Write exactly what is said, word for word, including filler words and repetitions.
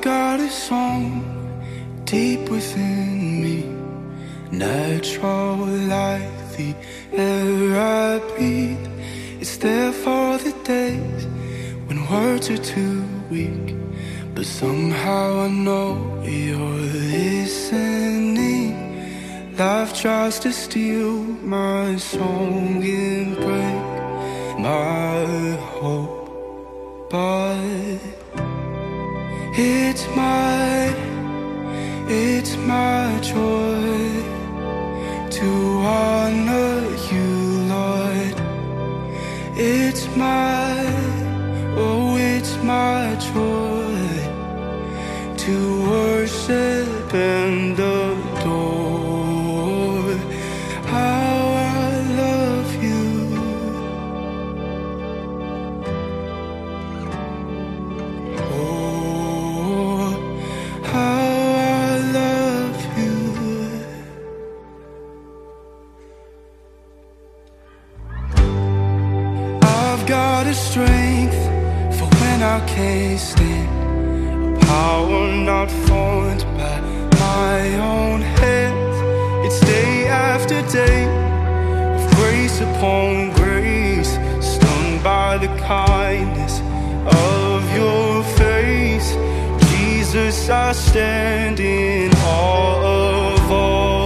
got a song deep within me, natural like the air I breathe. It's there for the days when words are too weak, but somehow I know you're listening. Life tries to steal my song and break my hope, but it's my, it's my joy to honor you, Lord. It's my, oh, it's my joy to worship and adore. How I love you. Oh, how I love you. I've got a strength for when I can't stand, power not formed by my own hands. It's day after day of grace upon grace, stunned by the kindness of your face. Jesus, I stand in awe of all